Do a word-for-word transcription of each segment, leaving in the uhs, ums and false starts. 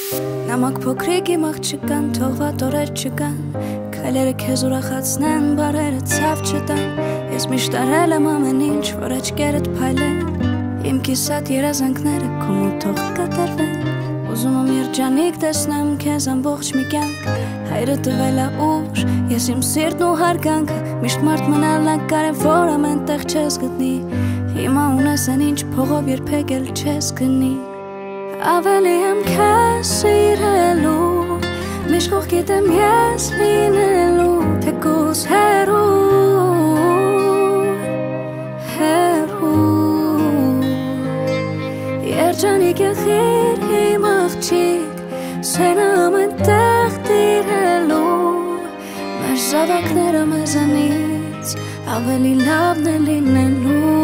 Նամակ փոքրիկ իմ աղջկան, թողված օրեր չկան, քայլերը քեզ ուրախացնեն, բարերը ցավ չտան։ Ես միշտ արել եմ ամեն ինչ, որ աչքերդ փայլեն, իմ կիսատ երազանքները քո մոտ թող կատարվեն։ Ուզում եմ երջանիկ տեսնեմ քեզ ամբողջ մի կյանք, հայրը տվել է ուժ, ես իմ սիրտն ու հարգանքը, միշտ մարդ մնալն է կարևոր, ամեն տեղ չես գտնի, հիմա ունես այն ինչ փողով երբեք էլ չես գնի։ Ավելի եմ քեզ սիրելու, միշտ կողքիդ եմ ես լինելու, թեկուզ հեռու, հեռու, երջանիկ եղիր իմ աղջիկ, սենը ամեն տեղ տիրելու, մեր զավակները մեզանից ավելի լավն է լինելու։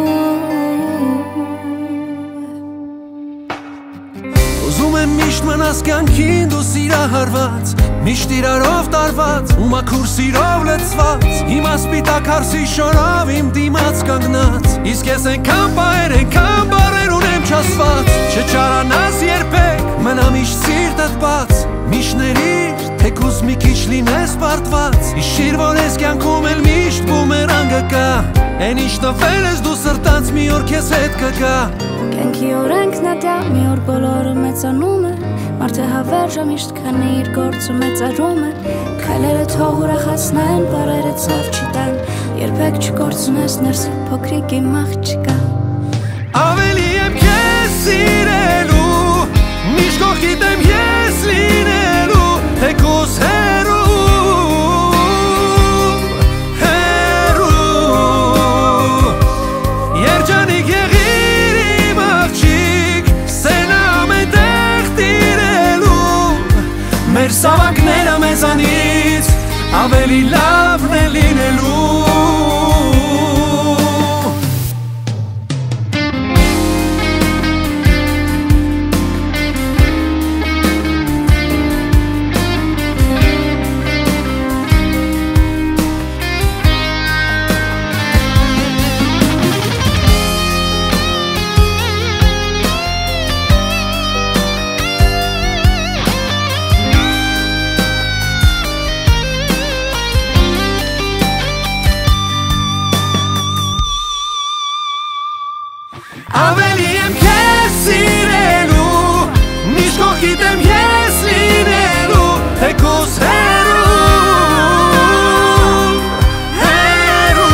Ուզում եմ միշտ մնաս կյանքին դու սիրահարված, միշտ իրարով տարված ու մաքուր սիրով լցված, հիմա սպիտակ հարսի շորով իմ դիմաց կանգնած, իսկ ես այնքան պահեր, այնքան բառեր ունեմ չասված, չճարանաս երբեք, մնա միշտ սիրտդ բաց, միշտ ներիր, թեկուզ մի քիչ լինես պարտված, հիշիր, որ ես կյանքում էլ միշտ բումերանգը կա, այն ինչ տվել ես դու սրտանց մի օր քեզ հետ կգա։ Կյանքի օրենքն է դա, մի օր բոլորը մեծանում է, մարդը հավերժը միշտ քանի իր գործը մեծարում է, քայլերը թող ուրախացնեն, բառերը ցավ չտան, երբեք չկորցնես ներսի փոքրիկ իմ աղջկա։ Ավելի եմ քեզ սիրելու, միշտ կողքիդ եմ ես լինելու, թեկուզ հեռու, հեռու, երջանիկ եղիր իմ աղջիկ, սենը ամեն տեղ տիրելու, մեր զավակները մեզանից ավելի լավն է լինելու։ Ավելի եմ քեզ սիրելու, միշտ կողքիդ եմ ես լինելու, թեկուզ հեռու, հեռու,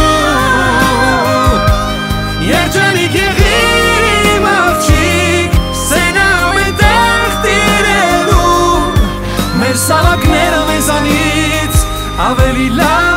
երջանիկ եղիր իմ աղջիկ, սենը ամեն տեղ տիրելու, մեր զավակները մեզանից ավելի լավ